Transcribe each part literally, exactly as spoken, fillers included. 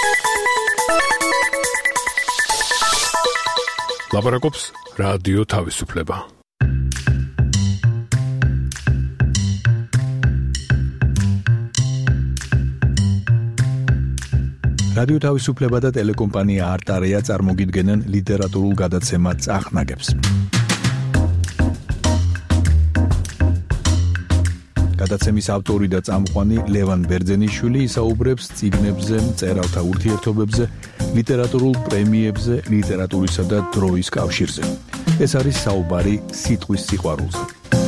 ლაპარაკობს რადიო თავისუფლება. რადიო თავისუფლება და ტელეკომპანია არტარია წარმოგიდგენენ ლიტერატურულ გადაცემა წახნაგებს. გადაცემის ავტორი და წამყვანი ლევან ბერძენიშვილი ისაუბრებს წიგნებზე, მწერალთა ურთიერთობებზე, ლიტერატურულ პრემიებზე, ლიტერატურისა და დროის კავშირზე. ეს არის საუბარი სიტყვის სიყვარულზე.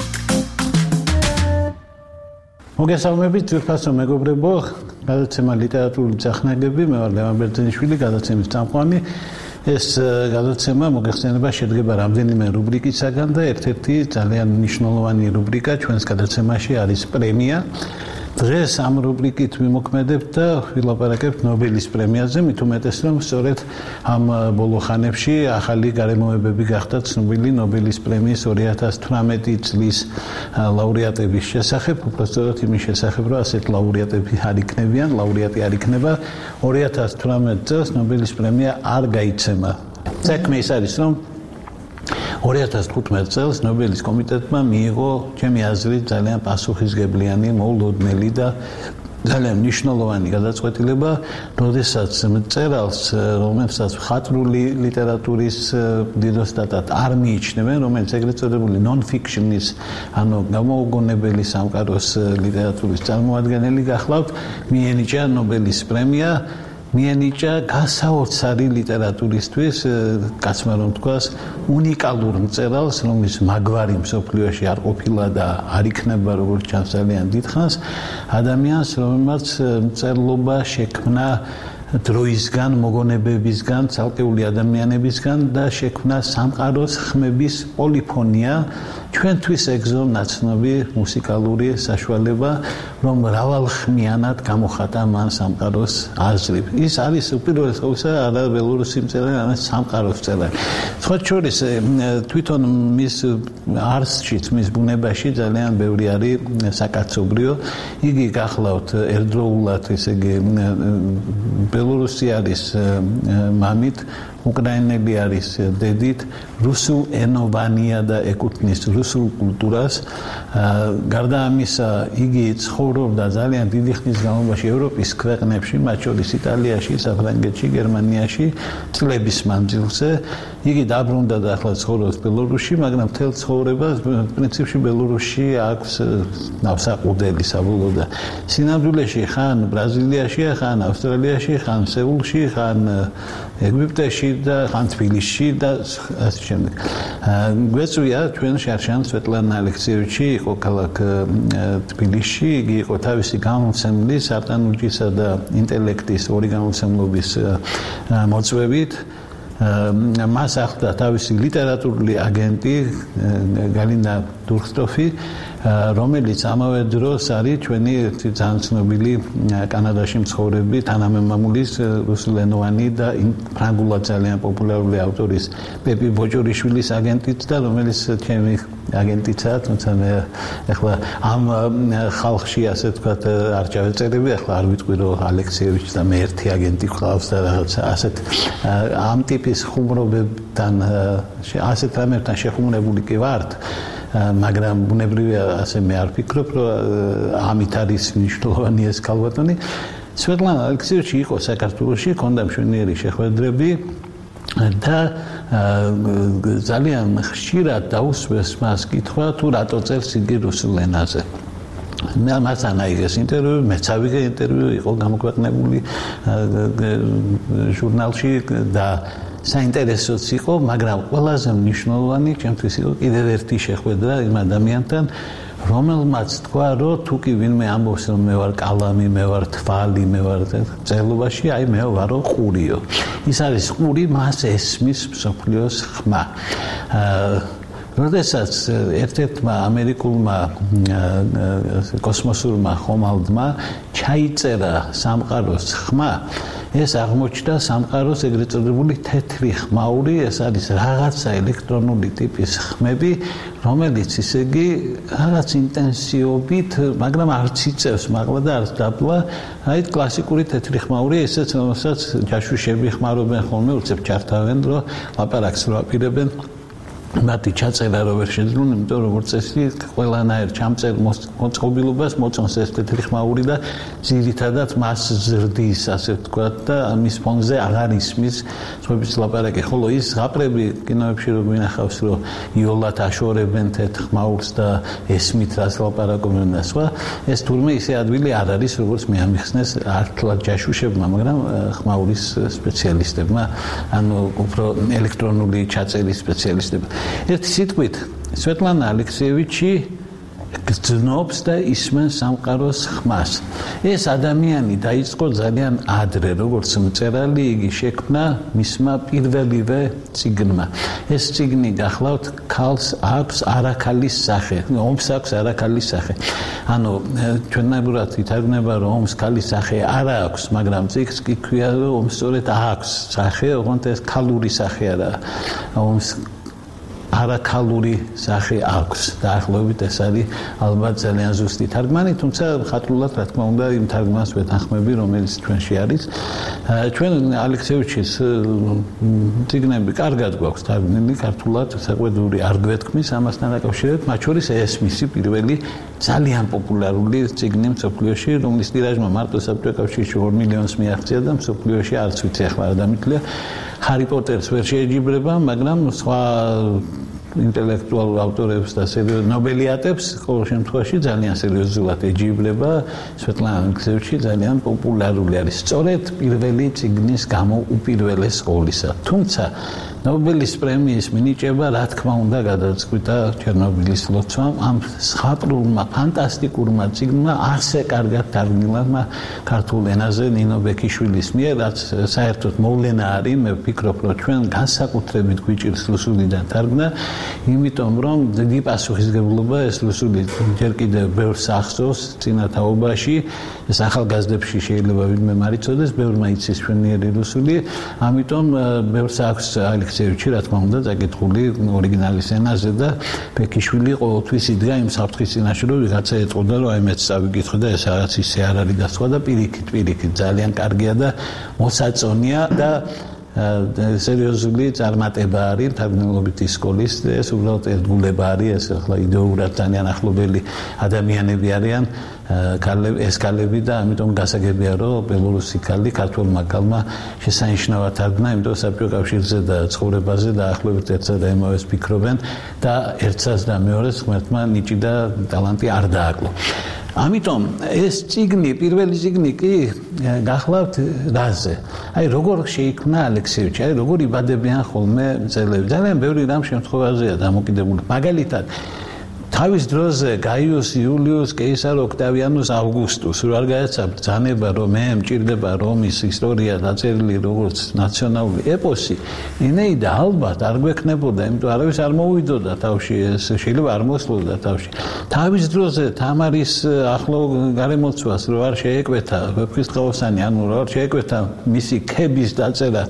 მოგესალმებით, ძვირფასო მეგობრებო, გადაცემა ლიტერატურული წახნაგები, მე ვარ ლევან ბერძენიშვილი, გადაცემის წამყვანი. ეს გადაცემა მოგეხსენება შედგება რამდენიმე რუბრიკისაგან და ერთ-ერთი ძალიან მნიშვნელოვანი რუბრიკა ჩვენს გადაცემაში არის პრემია. დღეს ამ რუბრიკით ვიმოქმედებთ და ვილაპარაკებთ ნობელის პრემიაზე, მით უმეტეს რომ სწორედ ამ ბოლო ხანებში ახალი გარემოებები გახდა ცნობილი ნობელის პრემიის ორი ათას თვრამეტი წლის ლაურეატების შესახებ, უბრალოდ იმის შესახებ, რომ ასეთ ლაურეატები არ იქნებიან, ლაურეატი არ იქნება. ორი ათას თვრამეტ წელს ნობელის პრემია არ გაიცემა. საქმე ის არის, რომ ორი ათას თხუთმეტ წელს ნობელის კომიტეტმა მიიღო ჩემი აზრით ძალიან პასუხისგებლიანი, მოულოდნელი და ძალიან მნიშვნელოვანი გადაწყვეტილება, როდესაც მწერალს, რომელსაც მხატვრული ლიტერატურის დიდოსტატად არ მიიჩნევენ, რომელიც ეგრეთ წოდებული non-fiction-ის, ანუ გამოუგონებელი სამყაროს ლიტერატურის წარმოადგენელი გახლავთ, მიენიჭა ნობელის პრემია. მიენიჭა გასაოცარი ლიტერატურისთვის, კაცმა რომ თქვას, უნიკალურ მწერალს, რომლის მაგვარი მსოფლიოში არ ყოფილა და არ იქნება, როგორც ჩანს ძალიან დიდხანს, ადამიანს, რომელმაც მწერლობა შექმნა დროისგან, მოგონებებისგან, ცალკეული ადამიანებისგან და შექმნა სამყაროს ხმების პოლიფონია, ჩვენთვის ეგზო ნაცნობი მუსიკალური საშუალება, რომ მრავალხმიანად გამოხატა მან სამყაროს აზრი. ის არის უპირველეს ყოვლისა არა ბელორუსი მწერალი, არამედ სამყაროს მწერალი. სხვა შორის თვითონ მის არსშიც, მის ბუნებაში ძალიან ბევრი არის საკაცობრიო. იგი გახლავთ ერთდროულად, ესე იგი ბელორუსი არის მამით, უკრაინელი არის დედით, რუსულ ენოვანია და ეკუთვნის რუსულ კულტურას. გარდა ამისა, იგი ცხოვრობდა ძალიან დიდი ხნის განმავლობაში ევროპის ქვეყნებში, მათ შორის იტალიაში, საფრანგეთში, გერმანიაში, წლების მანძილზე. იგი დაბრუნდა და ახლა ცხოვრობს ბელორუსში, მაგრამ მთელ ცხოვრებას პრინციპში ბელორუსში აქვს ნავსაყუდელი საბოლოოდ. სინამდვილეში ხან ბრაზილიაში, ხან ავსტრალიაში, ხან სეულში, ხან ეგვიპტეში და ხან თბილისში და ასე შემდეგ. გვეწვია ჩვენ შარშან სვეტლანა ალექსიევიჩი იყო ქალაქ თბილისში, იგი იყო თავისი გამომცემლის, არტანურჯისა და ინტელექტის ორი გამომცემლობის მოწვევით. მას ახლდა თავისი ლიტერატურული აგენტი გალინა დურხტოფი, რომელიც ამავე დროს არის ჩვენი ძალიან ცნობილი კანადაში მცხოვრები თანამემამულის რუსულენოვანი და ფრანგულად ძალიან პოპულარული ავტორის პეპი ბოჭორიშვილის აგენტიც და რომელიც ჩემი აგენტიცაა, თუმცა მე ახლა ამ ხალხში ასე ვთქვათ არ ჩავეწერები, ახლა არ ვიტყვი რომ ალექსიევიჩი და მე ერთი აგენტი გვყავს და რაღაცა ასეთ ამ ტიპის ხუმრობებთან ასეთ რამებთან შეხუმრებული კი ვართ. მაგრამ ბუნებრივია ასე მე არ ვფიქრობ, რომ ამით არის მნიშვნელოვანი ეს ქალბატონი. სვეტლანა ალექსიევიჩი იყო საქართველოში, ჰქონდა მშვენიერი შეხვედრები და ძალიან ხშირად დაუსვეს მას კითხვა, თუ რატო წერს იგი რუსულ ენაზე. მე მასთან აიღეს ინტერვიუ, მეც ავიღე ინტერვიუ, იყო გამოქვეყნებული ჟურნალში და საინტერესოც იყო, მაგრამ ყველაზე მნიშვნელოვანი ჩემთვის იყო კიდევ ერთი შეხვედრა იმ ადამიანთან, რომელმაც თქვა, რომ თუ კი ვინმე ამბობს, რომ მე ვარ კალამი, მე ვარ თვალი, მე ვარ წერლობაში, აი მე ვარო ყურიო. ის არის ყური, მას ესმის მსოფლიოს ხმა. როდესაც ერთ-ერთმა ამერიკულმა კოსმოსურმა ხომალდმა ჩაიწერა სამყაროს ხმა, ეს აღმოჩნდა სამყაროს ეგრეთ წოდებული თეთრი ხმაური, ეს არის რაღაცა ელექტრონული ტიპის ხმები, რომელიც ისე იგი რაღაც ინტენსივობით, მაგრამ არც იწევს მაღლა და არც დაბლა, აი კლასიკური თეთრი ხმაური, ესეც რომელსაც ჯაშუშები ხმარობენ ხოლმე, უცებ ჩართავენ, რომ ლაპარაკს რო აპირებენ. მათი ჩაწერა რო ვერ შეძლონ, იმიტომ რომ როგორც წესი ყველანაირ ჩამწერ მოწყობილობას მოწონს ეს თეთრი ხმაური და ძირითადად მას ზრდის, ასე ვთქვათ და ამის ფონზე აღარ ისმის სხვების ლაპარაკი. ხოლო ის ზღაპრები კინოებში რო გვინახავს, რომ იოლად აშორებენ თეთრ ხმაურს და ესმით რას ლაპარაკობენ და სხვა, ეს თურმე ისე ადვილი არ არის, როგორც მე ამიხსნეს ართლად ჯაშუშებმა, მაგრამ ხმაურის სპეციალისტებმა, ანუ უფრო ელექტრონული ჩაწერის სპეციალისტებმა. ერთი სიტყვით, სვეტლანა ალექსიევიჩი გრძნობს და ისმენს სამყაროს ხმას. ეს ადამიანი დაიწყო ძალიან ადრე, როგორც მწერალი, იგი შექმნა მისმა პირველივე წიგნმა. ეს წიგნი გახლავთ ქალს აქვს არაქალის სახე, ომს აქვს არაქალის სახე. ანუ ჩვენებურად ითარგმნება, რომ ომს ქალის სახე არ აქვს, მაგრამ წიგნს კი ქვია, რომ ომს სწორედ აქვს სახე, ოღონდ ეს ქალური სახე არაა. ომს არაქალური სახე აქვს. დაახლოებით ეს არის ალბათ ძალიან ზუსტი თარგმანი, თუმცა ხატულად რა თქმა უნდა იმ თარგმანს ვეთანხმები, რომელიც ჩვენში არის. ჩვენ ალექსიევიჩის წიგნები კარგად გვაქვს თარგმნილი ქართულად, საყვედური არ გვეთქმის ამასთან დაკავშირებით, მათ შორის ეს მისი პირველი ძალიან პოპულარული წიგნი მსოფლიოში, რომლის ტირაჟმა მარტო საბჭოთა კავშირში ორ მილიონს მიაღწია და მსოფლიოში არც ვიცი ახლა არ დამითვლია. ჰარი პოტერს ვერ შეეჯიბრება, მაგრამ სხვა ინტელექტუალურ ავტორებს და ნობელიატებს ყოველ შემთხვევაში ძალიან სერიოზულად ეჯიბრება. სვეტლანა ალექსიევიჩი ძალიან პოპულარული არის სწორედ პირველი წიგნის გამო უპირველეს ყოვლისა. თუმცა ნობელის პრემიის მინიჭება რა თქმა უნდა გადაწყვიტა ჩერნობილის ლოცვამ ამ ზღაპრულმა ფანტასტიკურმა წიგნმა ასე კარგად თარგმნილმა ქართულ ენაზე ნინო ბექიშვილის მიერ, რაც საერთოდ მოვლენა არის, მე ვფიქრობ, რომ ჩვენ განსაკუთრებით გვიჭირს ლუსულიდან თარგმნა, იმიტომ რომ დიდი პასუხისმგებლობა ეს ლუსული ჯერ კიდევ ბევრს ახსოვს წინა თაობაში, ეს ახალგაზრდებში შეიძლება ვინმე მარიცოდეს, ბევრმა იცის ჩვენიერი ლუსული, ამიტომ ბევრს აქვს ალექსიევიჩი რა თქმა უნდა წაკითხული ორიგინალის ენაზე და ბექიშვილი ყოველთვის იდგა იმ საფრთხის წინაშე, რომ ვიღაცა ეტყოდა, რომ აი მეც წავიკითხე და ეს რაღაც ისე არ არის და სხვა და პირიქით პირიქით ძალიან კარგია და მოსაწონია და სერიოზული წარმატება არის თარგმნილობითი სკოლის, ეს უბრალოდ ერთგულება არის, ეს ახლა იდეურად ძალიან ახლობელი ადამიანები არიან, ეს ქალები და ამიტომ გასაგებია, რომ ბელორუსი ქალი ქართველმა ქალმა შესანიშნავად თარგმნა, იმიტომ საბჭოთა კავშირზე და ცხოვრებაზე დაახლოებით ერთსა და იმავეს ფიქრობენ და ერთსაც და მეორეს ღმერთმა ნიჭი და ტალანტი არ დააკლო. ამიტომ ეს წიგნი, პირველი წიგნი კი გახლავთ რაზე. აი როგორ შეიქმნა ალექსიევიჩი, აი როგორ იბადებიან ხოლმე მწერლები. ძალიან ბევრი რამ შემთხვევაზეა დამოკიდებული. მაგალითად თავის დროზე გაიუს იულიუს კეისარ ოქტავიანუს ავგუსტუს რო არ გაეცა ბრძანება, რომ მე მჭირდება რომის ისტორია დაწერილი როგორც ნაციონალური ეპოსი, ინეიდა ალბათ არ გვექნებოდა, იმიტომ არავის არ მოუვიდოდა თავში, ეს შეიძლება არ მოსვლოდა თავში. თავის დროზე თამარის ახლო გარემოცვას რო არ შეეკვეთა ვეფხისტყაოსანი, ანუ რო არ შეეკვეთა მისი ქების დაწერა,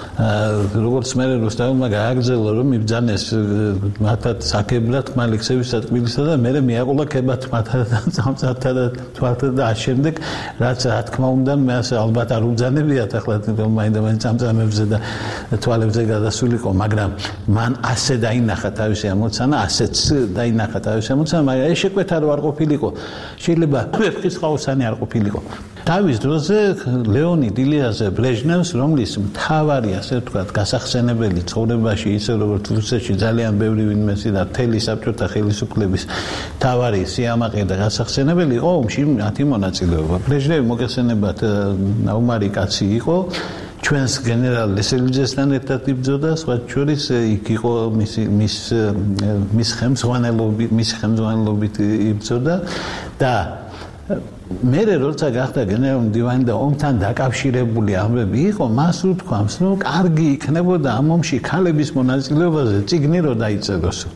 როგორც მე რუსთავმა გააგრძელა, რომ იბრძანეს მათად საქებრად ალექსიევისა თბილისსა და მე მიაყოლა ქებად მათად სამწართა და თვალთა და ამ შემდეგ, რაც რა თქმა უნდა მე ასე ალბათ არ უბრძანებიათ ახლა მაინდა-მაინც წამწამებზე და თვალებზე გადასულიყო, მაგრამ მან ასე დაინახა თავისი ამოცანა, ასეც დაინახა თავისი ამოცანა, მაგრამ ეს შეკვეთა რო არ ყოფილიყო, შეიძლება ვეფხისტყაოსანი არ ყოფილიყო. თავის დროზე ლეონიდ ილიაზე ბრეჟნევს, რომლის მთავარი ასე ვთქვათ გასახსენებელი ცხოვრებაში, ისე როგორც რუსეთში ძალიან ბევრი ვინმესი და მთელი საბჭოთა ხელისუფლების მთავარი სიამაყე და გასახსენებელი იყო ომში მათი მონაწილეობა. ბრეჟნევი მოგეხსენებათ ნაუმარი კაცი იყო, ჩვენს გენერალ ლესელიძესთან ერთად იბრძოდა, სხვა შორის იქ იყო მისი მის მის ხელმძღვანელობით მის ხელმძღვანელობით იბრძოდა და მერე როცა გახდა გენერალური მდივანი და ომთან დაკავშირებული ამბები იყო, მას უთქვამს, რომ კარგი იქნებოდა ამ ომში ქალების მონაწილეობაზე წიგნი რო დაიწეროს.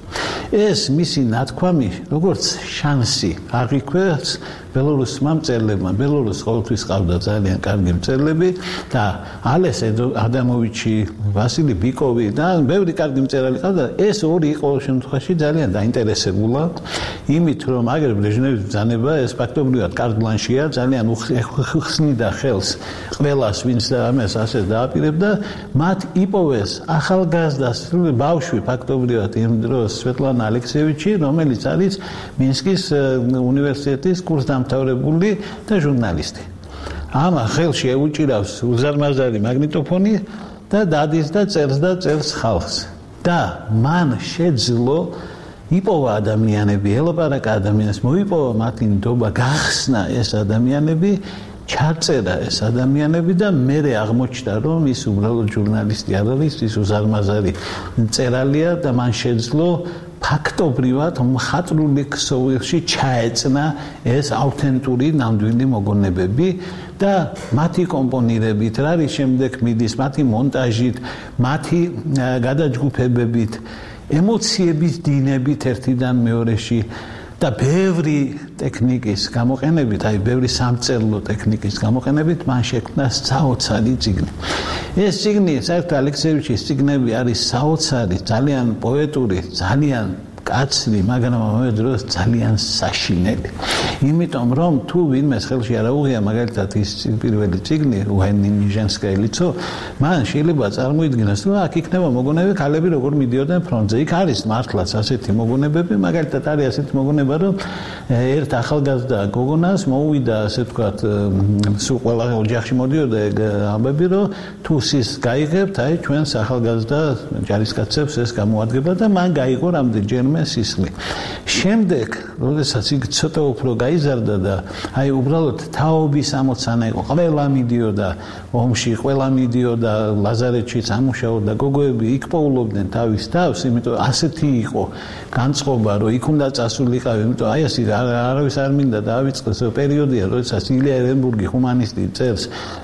ეს მისი ნათქვამი როგორც შანსი აღიქვეს ბელორუსმა მწერლებმა. ბელორუსს ყოველთვის ყავდა ძალიან კარგი მწერლები და ალეს ადამოვიჩი, ვასილი ბიკოვი და ბევრი კარგი მწერალი ყავდა. ეს ორი ყოველ შემთხვევაში ძალიან დაინტერესებულა იმით, რომ აგერ ბრეჟნევის ბრძანება ეს ფაქტობრივად კარდლანშია, ძალიან უხსნიდა ხელს ყველას, ვინც ამას ასე დააპირებდა. მათ იპოვეს ახალგაზრდა ბავშვი ფაქტობრივად იმ დროს სვეტლანა ალექსეევიჩი, რომელიც არის მინსკის უნივერსიტეტის კურსდამთავრებული და ჟურნალისტი. ამ ხელში ეუჭირავს უზარმაზარი მაგნიტოფონი და დადის და წერს და წერს ხალხს. და მან შეძლო იპოვა ადამიანები, ელაპარაკა ადამიანებს, მოიპოვა მათი ნდობა, გახსნა ეს ადამიანები, ჩაწერა ეს ადამიანები და მერე აღმოჩნდა, რომ ის უბრალოდ ჟურნალისტი არ არის, ის უზარმაზარი მწერალია და მან შეძლო ფაქტობრივად მხატვრული ქსოვილში ჩაეწნა ეს ავთენტური ნამდვილი მოგონებები და მათი კომპონირებით, რა არის შემდეგ მიდის, მათი მონტაჟით, მათი გადაჯგუფებებით, ემოციების დინებით ერთიდან მეორეში და ბევრი ტექნიკის გამოყენებით, აი ბევრი სამწერლო ტექნიკის გამოყენებით მან შექმნა საოცარი წიგნი. ეს წიგნი, საერთოდ ალექსეევიჩის წიგნები არის საოცარი, ძალიან პოეტური, ძალიან კაცრი, მაგრამ ამავე დროს ძალიან საშინელი. იმიტომ რომ თუ ვინმეს ხელში არ აუღია მაგალითად ის პირველი წიგნი უაინი ნიჟენსკაია ლიცო, მან შეიძლება წარმოიდგინოს, რომ აქ იქნება მოგონებები ქალები როგორ მიდიოდნენ ფრონტზე. იქ არის მართლაც ასეთი მოგონებები, მაგალითად არის ასეთი მოგონება, რომ ერთ ახალგაზრდა გოგონას მოუვიდა, ასე ვთქვათ, სულ ყველა ოჯახში მოდიოდა ეგ ამბები, რომ თუ სის გაიგებთ, აი ჩვენს ახალგაზრდა ჯარისკაცებს ეს გამოადგება და მან გაიგო რამდენჯერმე სისხლი. შემდეგ, როდესაც იქ ცოტა უფრო გაიზარდა და აი უბრალოდ თაობის ამოცანა იყო, ყველა მიდიოდა ომში, ყველა მიდიოდა ლაზარეთში სამუშაოდ და გოგოები იქ პოულობდნენ თავის თავს, იმიტომ ასეთი იყო განწყობა, რომ იქ უნდა წასულიყავი, იმიტომ აი ეს არავის არ მინდა დაავიწყოს პერიოდია, როდესაც ილია ერენბურგი ჰუმანისტი წერს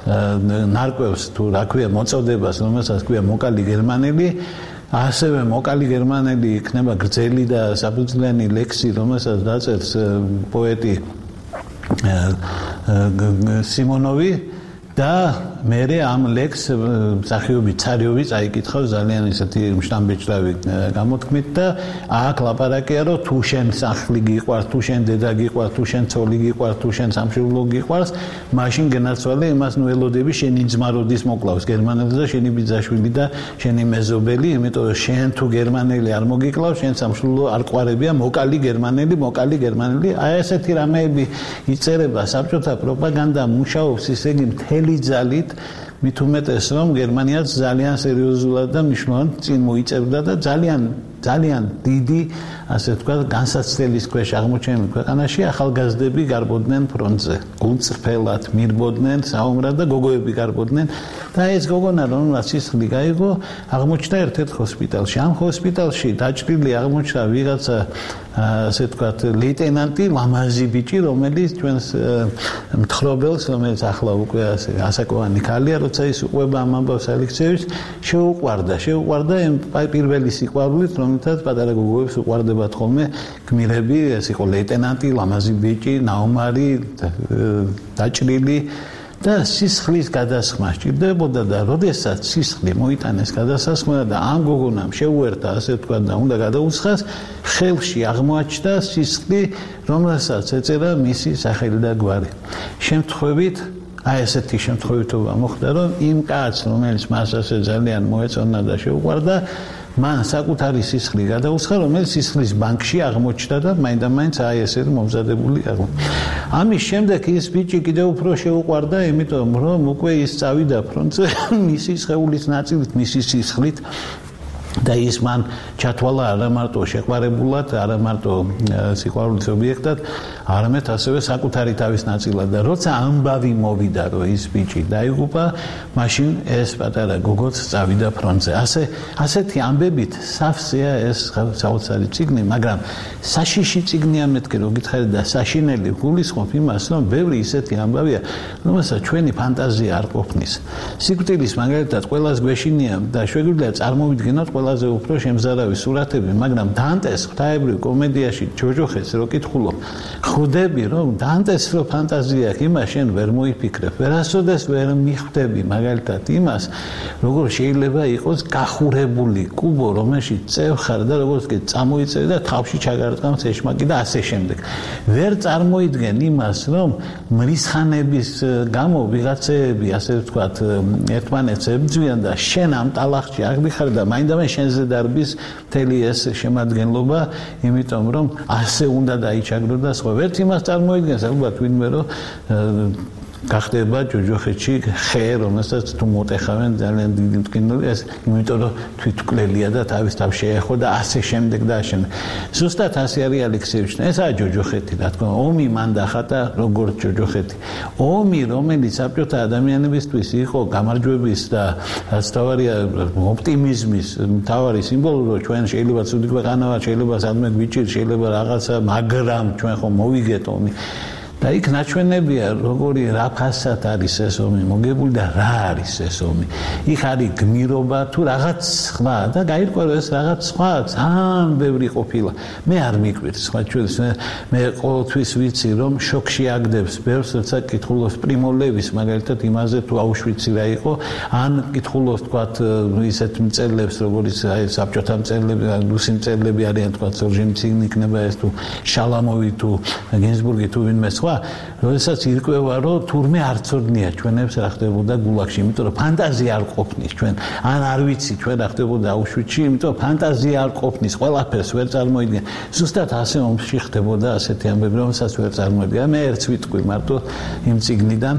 ნარკვევს თუ რა ქვია მოწოდებას, რომელსაც ქვია მოკალი გერმანელი, ასევე მოკალი გერმანელი იქნება გრძელი და საფუძვლიანი ლექსი, რომელსაც დაწერს პოეტი სიმონოვი და მერე ამ ლექს მსახიობი ცარიოვი წაიკითხავს ძალიან ისეთი მშტამბეჭდავი გამოთქმით და აქ ლაპარაკია, რომ თუ შენ სახლი გიყვარს, თუ შენ დედა გიყვარს, თუ შენ ცოლი გიყვარს, თუ შენ სამშობლო გიყვარს, მაშინ გენაცვალე იმას ნუ ელოდები შენი ძმა როდის მოკლავს გერმანელს და შენი ბიძაშვილი და შენი მეზობელი, იმიტომ რომ შენ თუ გერმანელი არ მოგიკლავს, შენ სამშობლო არ ყვარებია, მოკალი გერმანელი, მოკალი გერმანელი. აი ესეთი რამეები იწერება, საბჭოთა პროპაგანდა მუშაობს, ისე იგი მთელი ძალით, მით უმეტეს რომ გერმანიაც ძალიან სერიოზულად და მნიშვნელოვნად წინ მოიწევდა და ძალიან ძალიან დიდი, ასე ვთქვათ, განსაცდელის ქვეშ აღმოჩენილ ქვეყანაში ახალგაზრდები გარბოდნენ ფრონტზე. გულწრფელად მირბოდნენ საომრად და გოგოები გარბოდნენ და ეს გოგონა, რომელსაც სისხლი გაიგო, აღმოჩნდა ერთ-ერთ ჰოსპიტალში. ამ ჰოსპიტალში დაჭრილი აღმოჩნდა ვიღაცა, ასე ვთქვათ, ლეიტენანტი, ლამაზი ბიჭი, რომელიც ჩვენს მთხრობელს, რომელიც ახლა უკვე ასე ასაკოვანი ქალია, როცა ის უყვება ამ ამბავს ალექსეევიჩს, შეუყვარდა, შეუყვარდა იმ პირველი სიყვარულით, რომელთაც პატარა გოგოებს უყვარდებათ ხოლმე გმირები, ეს იყო ლეიტენანტი, ლამაზი ბიჭი, ნაომარი, დაჭრილი და სისხლის გადასხმა სჭირდებოდა და როდესაც სისხლი მოიტანეს გადასასხმა და ამ გოგონამ შეუერთა, ასე ვთქვათ, და უნდა გადაუცხას, ხელში აღმოაჩნდა სისხლი, რომელსაც ეწერა მისი სახელი და გვარი. შემთხვევით აი ესეთი შემთხვევითობა მოხდა, რომ იმ კაცს, რომელიც მას ასე ძალიან მოეწონა და შეუყვარდა, მან საკუთარი სისხლი გადაუცხა, რომელიც სისხლის ბანკში აღმოჩნდა და მაინდა-მაინც აი ესეთი მომზადებული აღმოჩნდა. ამის შემდეგ ის ბიჭი კიდევ უფრო შეუყვარდა, იმიტომ რომ უკვე ის წავიდა ფრონტზე მისი სხეულის ნაწილით, მისი სისხლით და ის მან ჩათვალა არა მარტო შეყვარებულად, არა მარტო სიყვარულის ობიექტად, არამედ ასევე საკუთარი თავის ნაწილად და როცა ამბავი მოვიდა, რომ ის ბიჭი დაიღუპა, მაშინ ეს პატარა გოგოც წავიდა ფრონტზე. ასე ასეთი ამბებით სავსეა ეს საოცარი წიგნი, მაგრამ საშიში წიგნია მეთქი რომ გითხარით და საშინელი გულისხმობ იმას, რომ ბევრი ისეთი ამბავია, რომელსაც ჩვენი ფანტაზია არ ყოფნის. სიკვდილის მაგალითად ყველას გვეშინია და შეგვიძლია წარმოვიდგინოთ ყველაზე უფრო შემზარავი სურათები, მაგრამ დანტეს ღვთაებრივ კომედიაში ჯოჯოხეთს რო კითხულობ, ხვდები რომ დანტეს რო ფანტაზია აქვს, იმას შენ ვერ მოიფიქრებ, ვერასოდეს ვერ მიხვდები მაგალითად იმას, როგორ შეიძლება იყოს გახურებული კუბო, რომელშიც წევხარ და როგორც კი წამოიწევი და თავში ჩაგარტყამს ეშმაკი და ასე შემდეგ. ვერ წარმოიდგენ იმას, რომ მრისხანების გამო ვიღაცეები, ასე ვთქვათ, ერთმანეთს ებრძვიან და შენ ამ ტალახში აღდიხარ და მაინდამაინც შენზე დარბის მთელი ეს შემადგენლობა, იმიტომ რომ ასე უნდა დაიჩაგრო და სხვა. ვერც იმას წარმოიდგენს, ალბათ ვინმე რომ გახდება ჯოჯოხეთში ხე, რომელსაც თუ მოტეხავენ ძალიან დიდი მტკივნელი, ეს იმიტომ რომ თვითმკვლელია და თავის თავს შეეხო და ასე შემდეგ და ასე. ზუსტად ასე არის ალექსეევიჩთან. ესაა ჯოჯოხეთი, რა თქმა უნდა, ომი მან დახატა როგორც ჯოჯოხეთი. ომი, რომელიც საბჭოთა ადამიანებისთვის იყო გამარჯვების და რაც თავარია ოპტიმიზმის თავარი სიმბოლო, რომ ჩვენ შეიძლება ცუდი ქვეყანა ვართ, შეიძლება სადმე გვიჭირ, შეიძლება რაღაცა, მაგრამ ჩვენ ხომ მოვიგეთ ომი. და იქ ნაჩვენებია როგორი რა ფასად არის ეს ომი მოგებული და რა არის ეს ომი. იქ არის გმირობა თუ რაღაც სხვა და გაირკვევა ეს რაღაც სხვა ძალიან ბევრი ყოფილა. მე არ მიკვირს სხვა ჩვენს მე ყოველთვის ვიცი რომ შოკში აგდებს ბევრს როცა კითხულობს პრიმო ლევის მაგალითად იმაზე თუ აუშვიცი რა იყო ან კითხულობს თქვათ ისეთ მწერლებს როგორიც აი საბჭოთა მწერლები რუსი მწერლები არიან თქვათ სორჟენცინი იქნება ეს თუ შალამოვი თუ გინზბურგი თუ ვინმე სხვა როდესაც ირკვევა რომ თურმე არ ცოდნია ჩვენებს რა ხდებოდა გულაგში, იმიტომ რომ ფანტაზია არ ყოფნის ჩვენ, ან არ ვიცი ჩვენ რა ხდებოდა აუშვიცში, იმიტომ რომ ფანტაზია არ ყოფნის, ყველაფერს ვერ წარმოიდგენ. ზუსტად ასე ომში ხდებოდა ასეთი ამბები, რომელსაც ვერ წარმოიდგენ. მე ერთს ვიტყვი მარტო იმ წიგნიდან,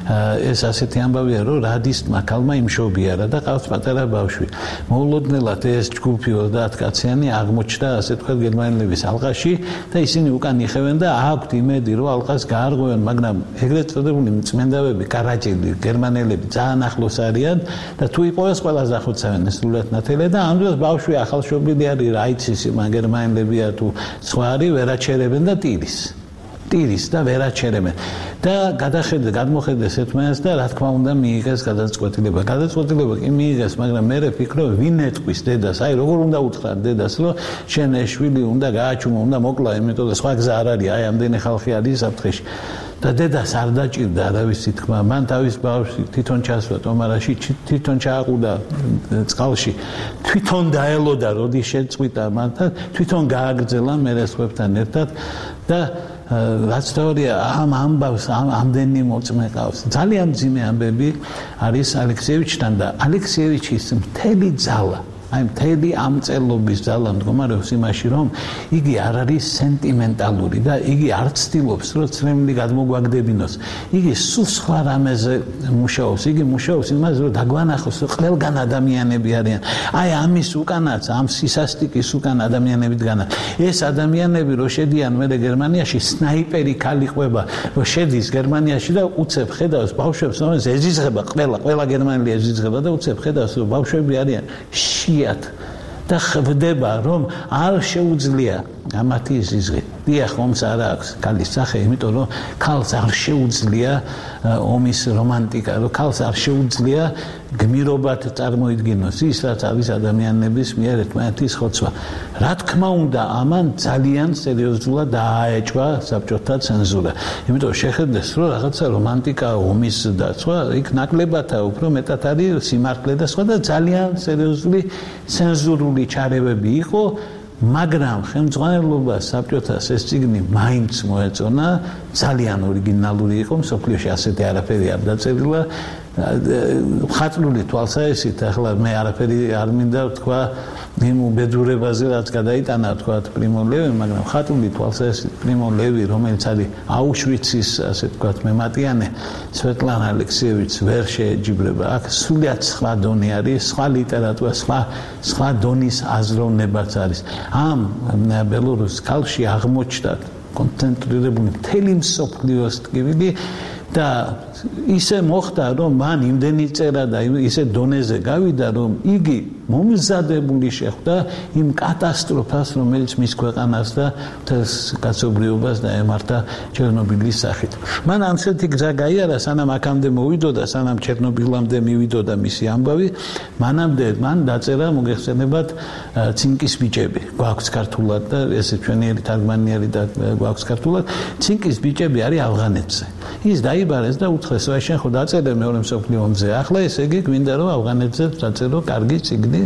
ეს ასეთი ამბავია, რომ რადისტმა ქალმა იმშობიარა და ყავს პატარა ბავშვი. მოულოდნელად ეს ჯგუფი ოცდაათ კაციანი აღმოჩნდა ასე თქვა გერმანელების ალყაში და ისინი უკან იხევენ და აქვთ იმედი რომ ალყას გაარღვევენ, მაგრამ ეგრეთ წოდებული მწმენდავები, კარაჭილი, გერმანელები ძალიან ახლოს არიან და თუ იპოვეს ყველას ახოცავენ სრულად ნათელე და ამ დროს ბავშვი ახალშობილი არის, რა იცის იმან გერმანელებია თუ სხვა არის, ვერაჩერებენ და ტირის. ტირის და ვერაჩერებენ. და გადახედე, გადმოხედეს ერთმანეთს და რა თქმა უნდა მიიღეს გადაწყვეტილება. გადაწყვეტილება კი მიიღეს, მაგრამ მე ვფიქრობ, ვინ ეტყვის დედას, აი როგორ უნდა უთხრათ დედას, რომ შენ ეს შვილი უნდა გააჩუმო, უნდა მოკლა, იმიტომ რომ სხვა გზა არ არის, აი ამდენი ხალხი არის საფრთხეში. და დედას არ დაჭირდა არავისი თქმა, მან თავის ბავშვი თვითონ ჩასვა ტომარაში, თვითონ ჩააყუდა წყალში, თვითონ დაელოდა, როდის შეწყვიტა მანთან, თვითონ გააგრძელა მერესხვებთან ერთად და რაც თორია ამ ამბავს ამდენი მოწმე ყავს. ძალიან მძიმე ამბები არის ალექსეევიჩთან და ალექსეევიჩის მთელი ძალა აი მთელი ამ წელობის ძალა მდგომარეობს იმაში, რომ იგი არ არის სენტიმენტალური და იგი არ ცდილობს, რომ ცრემლი გადმოგვაგდებინოს. იგი სულ სხვა რამეზე მუშაობს. იგი მუშაობს იმაზე, რომ დაგვანახოს, რომ ყველგან ადამიანები არიან. აი ამის უკანაც, ამ სისასტიკის უკან ადამიანები დგანან. ეს ადამიანები რო შედიან მერე გერმანიაში, სნაიპერი ქალი ყვება, რო შედის გერმანიაში და უცებ ხედავს ბავშვებს, რომელსაც ეზიზღება ყველა, ყველა გერმანელი ეზიზღება და უცებ ხედავს, რომ ბავშვები არიან და ხვდება რომ არ შეუძლია ამათი ზიზღი. დიახ, ომს არ აქვს ქალის სახე, იმიტომ რომ ქალს არ შეუძლია ომის რომანტიკა, რომ ქალს არ შეუძლია გმირობად წარმოიდგინოს ის, რაც არის ადამიანების მიერ ერთმანეთის ხოცვა. რა თქმა უნდა, ამან ძალიან სერიოზულად დააეჭვა საბჭოთა ცენზურა. იმიტომ რომ შეხედეს, რომ რაღაცა რომანტიკა, ომის და სხვა, იქ ნაკლებათა უფრო მეტად არის სიმართლე და სხვა და ძალიან სერიოზული ცენზურული ჩარევები იყო. მაგრამ ხელმძღვანელობა საბჭოთას ეს წიგნი მაინც მოეწონა, ძალიან ორიგინალური იყო, მსოფლიოში ასეთი არაფერი არ დაწერილა. ხატლული თვალსაჩინო ახლა მე არაფერი არ მინდა თქვა იმ უბედურებაზე, რაც გადაიტანა თქვა პრიმო ლევი, მაგრამ ხატლული თვალსაჩინო პრიმო ლევი, რომელიც არის აუშვიცის ასე თქვა მემატიანე, სვეტლანა ალექსეევიჩს ვერ შეეჯიბრება. აქ სულად სხვა დონე არის, სხვა ლიტერატურა, სხვა სხვა დონის აზროვნებაც არის. ამ ბელორუს ქალში აღმოჩნდა კონცენტრირებული მთელი მსოფლიოს ტკივილი, და ისე მოხდა რომ მან იმდენი წერა და ისე დონეზე გავიდა რომ იგი მომზადებული შეხვდა იმ კატასტროფას რომელიც მის ქვეყანას და კაცობრიობას დაემართა ჩერნობილის სახით. მან ამცეთი გზა გაიარა სანამ აქამდე მოვიდოდა სანამ ჩერნობილამდე მივიდოდა მისი ამბავი მანამდე მან დაწერა მოგეხსენებათ ცინკის ბიჭები გვაქვს ქართულად და ესე ჩვენიერი თარგმანიერი და გვაქვს ქართულად ცინკის ბიჭები არის ავღანეთზე ის დაიბარეს და უთხრეს ვაი შენ ხო დაწერე მეორე მსოფლიო ომზე ახლა ესე იგი გვინდა რომ ავღანეთზე დაწერო კარგი წიგნი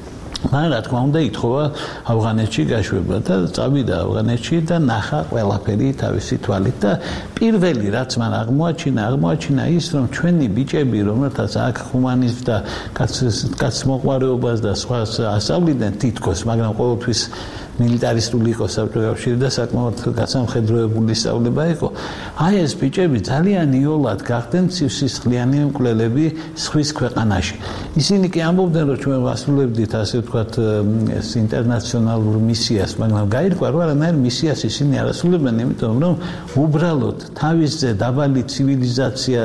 მან რა თქმა უნდა ითხოვა ავღანეთში გაშვება და წავიდა ავღანეთში და ნახა ყველაფერი თავისი თვალით და პირველი რაც მან აღმოაჩინა აღმოაჩინა ის რომ ჩვენი ბიჭები რომელთაც აქ ჰუმანიზმს და კაცმოყვარეობას და სხვა ასწავლიდნენ თითქოს მაგრამ ყოველთვის militaristul იყო საბჭოთა კავშირი და საკმაოდ გასამხედროებული სწავლება იყო. აი ეს ბიჭები ძალიან იოლად გახდნენ სისხლიანი მკვლელები სხვის ქვეყანაში. ისინი კი ამბობდნენ რომ ჩვენ ვასრულებდით ასე ვთქვათ ეს ინტერნაციონალურ მისიას, მაგრამ გაირკვა რომ არანაირ მისიას ისინი არ ასრულებენ, იმიტომ რომ უბრალოდ თავისზე დაბალი ცივილიზაცია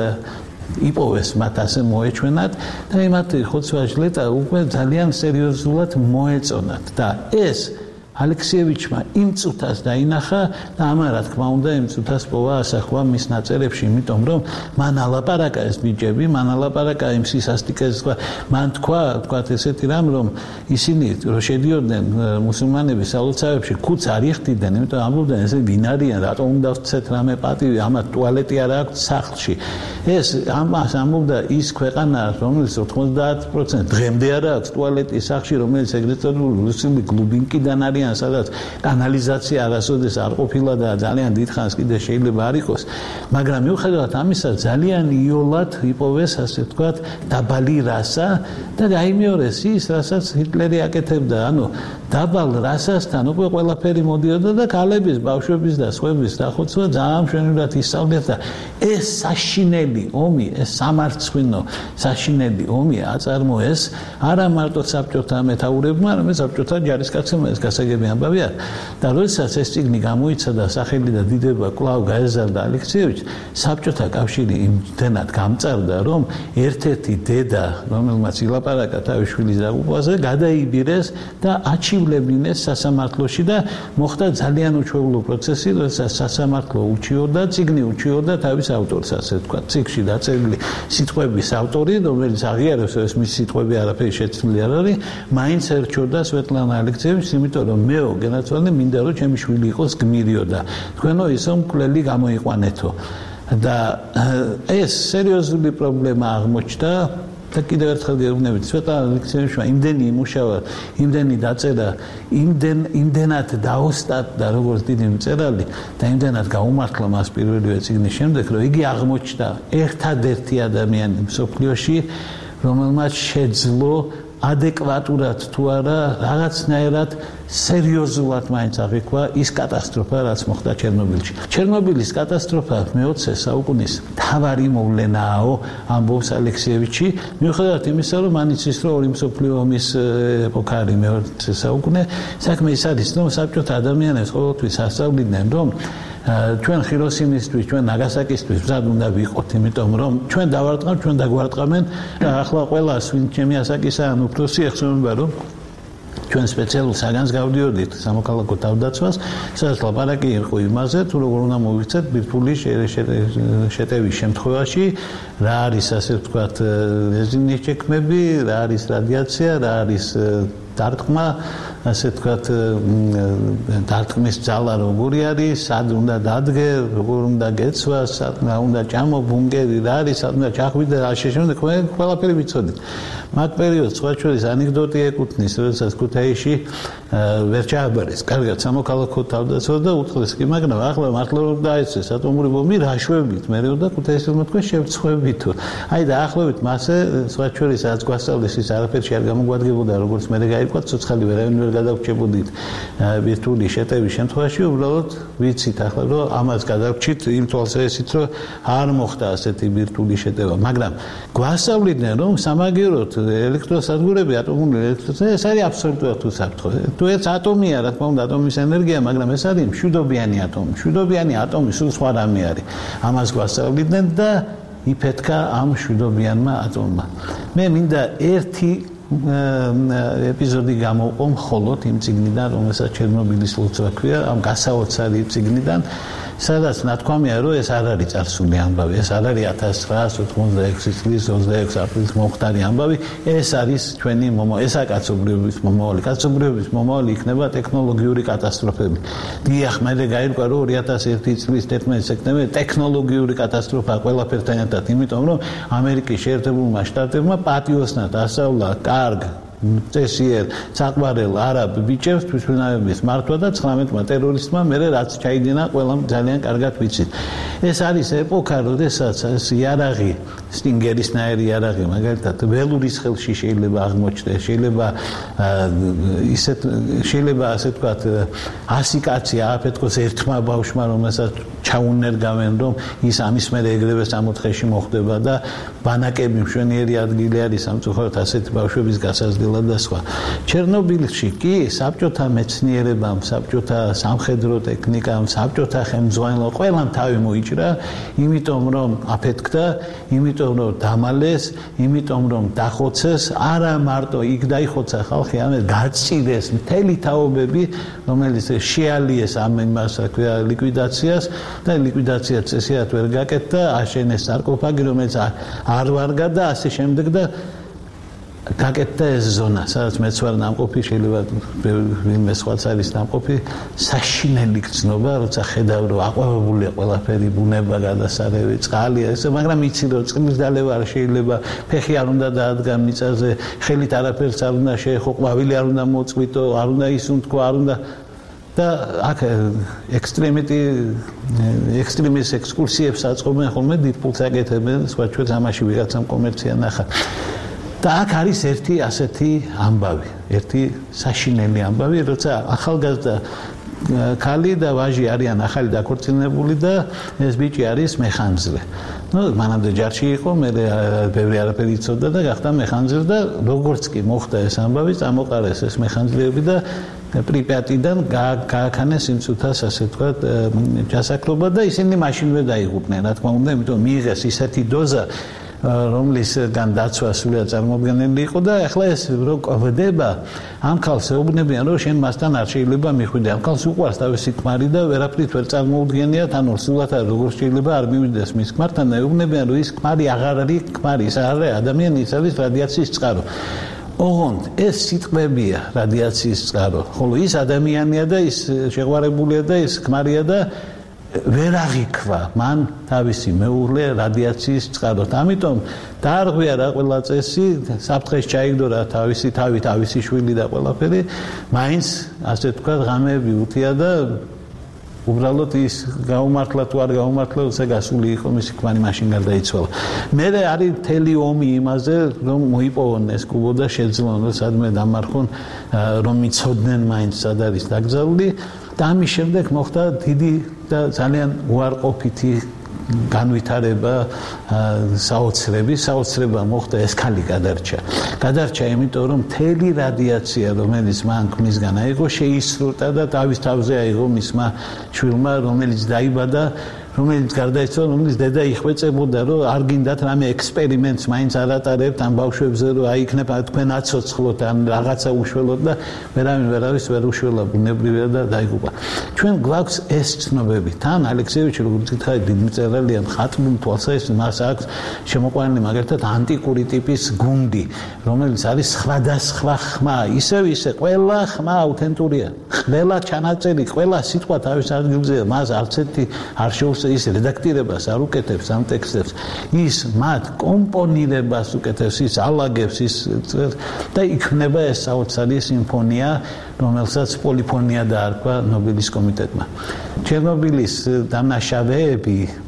იპოვეს მათ ასე მოეჩვენათ და იმათი ხოცვა-ჟლეტა უკვე ძალიან სერიოზულად მოეწონათ და ეს ალექსიევიჩმა იმ წუთას დაინახა და ამან რა თქმა უნდა იმ წუთას პოვა ასახვა მის ნაწერებში, იმიტომ რომ მან ალაპარაკა ეს ბიჭები, მან ალაპარაკა იმ სისასტიკეს, მან თქვა, თქვა ესეთი რამ, რომ ისინი რო შედიოდნენ მუსულმანები სალოცავებში, ქუდს არ იხდიდნენ, იმიტომ ამბობდნენ ესე ვინ არიან, რატომ უნდა ვცეთ რამე პატივი, ამათ ტუალეტი არ აქვს სახლში. ეს ამას ამბობდა ის ქვეყანა, რომელიც ოთხმოცდაათ პროცენტი დღემდე არ აქვს ტუალეტი სახლში, რომელიც ეგრეთ წოდებული რუსული გლუბინკიდან არის სადაც კანალიზაცია არასოდეს არ ყოფილა და ძალიან დიდხანს კიდე შეიძლება არ იყოს, მაგრამ მიუხედავად ამისა ძალიან იოლად იპოვეს ასე ვთქვათ დაბალი რასა და გაიმეორეს ის, რასაც ჰიტლერი აკეთებდა, ანუ დაბალ რასასთან უკვე ყველაფერი მოდიოდა და ქალების, ბავშვების და სხვების დახოცვა ძალიან მშვენივრად ისწავლეს და ეს საშინელი ომი, ეს სამარცხვინო საშინელი ომი აწარმოეს არა მარტო საბჭოთა მეთაურებმა, არამედ საბჭოთა ჯარისკაცებმა ეს გასაგები ამბავია და როდესაც ეს წიგნი გამოიცა და სახელი და დიდება კვლავ გაეზარდა ალექსიევიჩს, საბჭოთა კავშირი იმდენად გამწარდა, რომ ერთ-ერთი დედა, რომელმაც ილაპარაკა თავის შვილის დაღუპვაზე, გადაიბირეს და აჩივლებინეს სასამართლოში და მოხდა ძალიან უჩვეულო პროცესი, როდესაც სასამართლო უჩიოდა, წიგნი უჩიოდა თავის ავტორს, ასე ვთქვათ, წიგნში დაწერილი სიტყვების ავტორი, რომელიც აღიარებს, რომ ეს მისი სიტყვები არაფერი შეცვლილი არ არის, მაინც ერჩოდა სვეტლანა ალექსიევიჩს, იმიტომ რომ მეო გენაცვალე მინდა რომ ჩემი შვილი იყოს გმირიო და თქვენო ისო მკვლელი გამოიყვანეთო და ეს სერიოზული პრობლემა აღმოჩნდა და კიდევ ერთხელ გეუბნებით სვეტლანა ალექსიევიჩმა იმდენი იმუშავა, იმდენი დაწერა, იმდენ იმდენად დაოსტატდა როგორც დიდი მწერალი და იმდენად გაუმართლა მას პირველივე წიგნის შემდეგ, რომ იგი აღმოჩნდა ერთადერთი ადამიანი მსოფლიოში, რომელმაც შეძლო ადეკვატურად თუ არა რაღაცნაირად სერიოზულად მაინც აღიქვა ის კატასტროფა, რაც მოხდა ჩერნობილში. ჩერნობილის კატასტროფა მეოცე საუკუნის მთავარი მოვლენაო, ამბობს ალექსიევიჩი, მიუხედავად იმისა, რომ მან იცის, რომ ორი მსოფლიო ომის ეპოქა არის მეოცე საუკუნე, საქმე ის არის, რომ საბჭოთა ადამიანებს ყოველთვის ასწავლიდნენ, რომ ჩვენ ხიროსიმისთვის, ჩვენ ნაგასაკისთვის მზად უნდა ვიყოთ, იმიტომ რომ ჩვენ დავარტყავთ, ჩვენ დაგვარტყამენ და ახლა ყველას, ვინ ჩემი ასაკისა ან უფროსი ეხსოვნება, რომ ჩვენ სპეციალურ საგანს გავდიოდით სამოქალაქო თავდაცვას, სადაც ლაპარაკი იყო იმაზე, თუ როგორ უნდა მოვიქცეთ ბირთვული შეტევის შემთხვევაში, რა არის ასე ვთქვათ რეზინის ჩექმები, რა არის რადიაცია, რა არის დარტყმა, ასე ვთქვათ დარტყმის ძალა როგორი არის, სად უნდა დადგე, როგორ უნდა გეცვა, სად უნდა ჭამო ბუნკერი, რა არის, სად უნდა ჩახვიდე, რა შეშემდგ ყველაფერი ვიცოდით. მაგ პერიოდს სხვა შორის ანეკდოტი ეკუთვნის, როდესაც ქუთაისში ვერ ჩააბარეს კარგად სამოქალაქო თავდაცვა და უთხრეს კი, მაგრამ ახლა მართლა რომ დაეცეს ატომური ბომბი რა შვებით, მერე და ქუთაისელმა თქვა შევცხვებით. აი დაახლოებით მასე სხვა შორის რაც გვასწავლის ის არაფერში არ გამოგვადგებოდა, როგორც მერე გაირკვა, ცოცხალი ვერავინ ვერ გადავჭებოდით ვირტუალური შეტევის შემთხვევაში უბრალოდ ვიცით ახლა რომ ამას გადავჭით იმ თვალსაზრისით რომ არ მოხდა ასეთი ვირტუალური შეტევა მაგრამ გვასწავლიდნენ რომ სამაგიეროდ ელექტროსადგურები ატომური ელექტროსადგურები ეს არის აბსოლუტურად უსაფრთხო თუ ეს ატომია რა თქმა უნდა ატომის ენერგია მაგრამ ეს არის მშვიდობიანი ატომი მშვიდობიანი ატომი სულ სხვა რამე არის ამას გვასწავლიდნენ და იფეთქა ამ მშვიდობიანმა ატომმა მე მინდა ერთი ეპიზოდი გამოვყო მხოლოდ იმ წიგნიდან რომელსაც ჩერნობილის ლოცვა ქვია ამ გასაოცარი წიგნიდან სადაც ნათქვამია რომ ეს არ არის წარსული ამბავი ეს არ არის ათას ცხრაას ოთხმოცდაექვსი წლის ოცდაექვსი აპრილის მომხდარი ამბავი ეს არის ჩვენი მომავალი ესაა კაცობრიობის მომავალი კაცობრიობის მომავალი იქნება ტექნოლოგიური კატასტროფები დიახ მე გაირკვა რომ ორი ათას ერთი წლის თერთმეტი სექტემბერი ტექნოლოგიური კატასტროფა ყველაფერთან ერთად იმიტომ რომ ამერიკის შეერთებულმა შტატებმა პატიოსნად ასწავლა კარგ წესიერ საყვარელ არაბ ბიჭებს თვითმფრინავების მართვა და ცხრამეტმა ტერორისტმა მერე რაც ჩაიდინა ყველამ ძალიან კარგად ვიცით ეს არის ეპოქა როდესაც ეს იარაღი სტინგერისნაირი იარაღი მაგალითად ველურის ხელში შეიძლება აღმოჩნდეს შეიძლება ისეთ შეიძლება ასე ვთქვათ ასი კაცი ააფეთქოს ერთმა ბავშვმა რომელსაც ჩაუნერგავენ რომ ის ამის მერე ეგრევე სამოთხეში მოხდება და ბანაკები მშვენიერი ადგილი არის სამწუხაროდ ასეთი ბავშვების გასაზრდელად და სხვა ჩერნობილში კი საბჭოთა მეცნიერებამ საბჭოთა სამხედრო ტექნიკამ საბჭოთა ხელმძღვანელობამ ყველამ თავი მოიჭრა იმიტომ რომ აფეთქდა იმიტომ რომ დამალეს იმიტომ რომ დახოცეს არა მარტო იქ დაიხოცა ხალხი ამას გაწიდეს მთელი თაობები რომელიც შეალიეს ამ იმას ქვია ლიკვიდაციას და ლიკვიდაცია წესიათ ვერ გაკეთდა აშენეს სარკოფაგი რომელიც არ ვარგა და ასე შემდეგ და გაკეთდა ეს ზონა სადაც მეც ვარ ნამყოფი შეიძლება ვინმე სხვაც არის ნამყოფი საშინელი გრძნობა როცა ხედავ რომ აყვავებულია ყველაფერი ბუნება გადასარევი წყალია ესე მაგრამ იცი რომ წყლის დალევა არ შეიძლება ფეხი არ უნდა დაადგა მიწაზე ხელით არაფერს არ უნდა შეეხო ყვავილი არ უნდა მოწყვიტო არ უნდა ისუნთქო არ უნდა და აქ ექსტრემიტი ექსტრემის ექსკურსიებს აწყობენ ხოლმე დიდფულს აკეთებენ სხვა ჩვენ ამაში ვიღაცამ კომერცია ნახა და აქ არის ერთი ასეთი ამბავი ერთი საშინელი ამბავი როცა ახალგაზრდა ქალი და ვაჟი არიან ახალი დაქორწინებული და ეს ბიჭი არის მეხანძრე ну მანამდე ჯარში იყო მე ბევრი არაფერი იცოდა და გახდა მეხანძრე და როგორც კი მოხდა ეს ამბავი წამოყარეს ეს მეხანძრეები და პრიპიატიდან გააქანეს იმ წუთას ასე ვთქვათ ჯასაკლობა და ისინი მაშინვე დაიღუპნენ რა თქმა უნდა იმიტომ მიიღეს ისეთი დოზა რომლისგან დაცვა სულად წარმოუდგენელი იყო და ახლა ეს რო ყვდება ამ ქალს ეუბნებიან რომ შენ მასთან არ შეიძლება მიხვიდე ამ ქალს უყვარს თავისი ქმარი და ვერაფრით ვერ წარმოუდგენიათ ანუ სულად როგორ შეიძლება არ მივიდეს მის ქმართან და ეუბნებიან რომ ის ქმარი აღარ არის ქმარი ის არ არის ადამიანი ის არის რადიაციის წყარო ოღონდ ეს სიტყვებია რადიაციის წყარო ხოლო ის ადამიანია და ის შეყვარებულია და ის ქმარია და ვერ აღიქვა მან თავისი მეუღლე რადიაციის წყაროთ ამიტომ დაარღვია რა ყველა წესი საფრთხეს ჩაიგდო რა თავისი თავი თავისი შვილი და ყველაფერი მაინც ასე თქვა ღამეები უთია და უბრალოდ ის გაუმართლა თუ არ გაუმართლა უცა გასული იყო მისი ქმარი მაშინ გარდაიცვალა მე არის მთელი ომი იმაზე რომ მოიპოვონ ეს კუბო და შეძლონ რომ სადმე დამარხონ რომ იცოდნენ მაინც სად არის დაკრძალული და ამის შემდეგ მოხდა დიდი და ძალიან უარყოფითი განვითარება საოცრების საოცრება მოხდა ეს ქალი გადარჩა გადარჩა იმიტომ რომ მთელი რადიაცია რომელიც მან ქმნისგან აიღო შეისრულტა და თავის თავზე აიღო მისმა შვილმა რომელიც დაიბადა რომელიც გარდაიცვალა რომელიც დედა იხვეწებოდა რომ არ გინდათ რამე ექსპერიმენტს მაინც არ ატარებთ ამ ბავშვებზე რომ აი იქნება თქვენ აცოცხლოთ ან რაღაცა უშველოთ და ვერავინ ვერავის ვერ უშველა ბუნებრივია და დაიღუპა ჩვენ გვაქვს ეს ცნობები თან ალექსეევიჩი როგორც გითხარი დიდი მწერალია ხატმულ თვალსაჩინო მას აქვს შემოყვანილი მაგალითად ანტიკური ტიპის გუნდი რომელიც არის სხვადასხვა ხმა ისევ ისე ყველა ხმა აუთენტურია ყველა ჩანაწერი ყველა სიტყვა თავის ადგილზეა მას არც ერთი არ შეუძლია ის რედაქტირებას არ უკეთებს ამ ტექსტებს ის მათ კომპონირებას უკეთებს ის ალაგებს ის და იქნება ეს საოცარი სიმფონია რომელსაც პოლიფონია დაარქვა ნობელის კომიტეტმა ჩერნობილის დამნაშავეები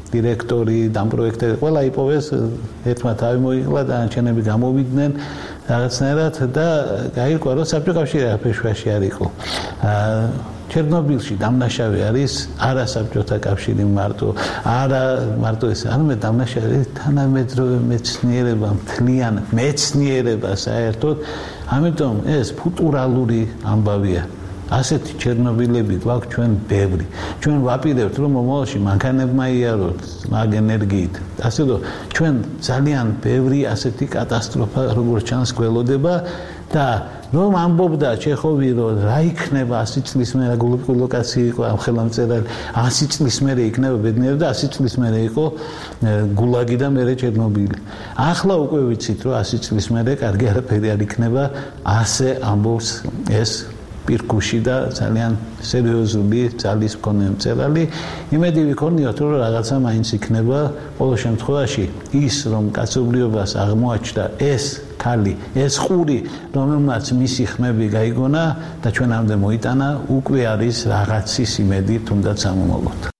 დირექტორი, დამპროექტერი, ყველა იპოვეს, ერთმა თავი მოიღლა და ანჩენები გამოვიდნენ რაღაცნაირად და გაირკვა, რომ საბჭოთა კავშირი აფეშვაში არ იყო. ჩერნობილში დამნაშავე არის არა საბჭოთა კავშირი მარტო, არა მარტო ეს, არამედ დამნაშავე თანამედროვე მეცნიერება, მთლიან მეცნიერება საერთოდ, ამიტომ ეს ფუტურალური ამბავია. ასეთი ჩერნობილები გვაქვს ჩვენ ბევრი. ჩვენ ვაპირებთ, რომ მომავალში მანქანებმა იაროთ მაგ ენერგიით. ასე რომ ჩვენ ძალიან ბევრი ასეთი კატასტროფა როგორც ჩანს გველოდება და რომ ამბობდა ჩეხოვი, რომ რა იქნება ასი წლის მერე გულოკაცი იყო ამ ხელმწერალი, ასი წლის მერე იქნება ბედნიერი და ასი წლის მერე იყო გულაგი და მერე ჩერნობილი. ახლა უკვე ვიცით, რომ ასი წლის მერე კარგი არაფერი არ იქნება, ასე ამბობს ეს პირქუში და ძალიან სერიოზული ძალის მქონე მწერალი. იმედი ვიქონიოთ, რომ რაღაცა მაინც იქნება. ყოველ შემთხვევაში ის, რომ კაცობრიობას აღმოაჩნდა ეს ქალი, ეს ყური, რომელმაც მისი ხმები გაიგონა და ჩვენამდე მოიტანა, უკვე არის რაღაცის იმედი, თუნდაც სამომავლოდ.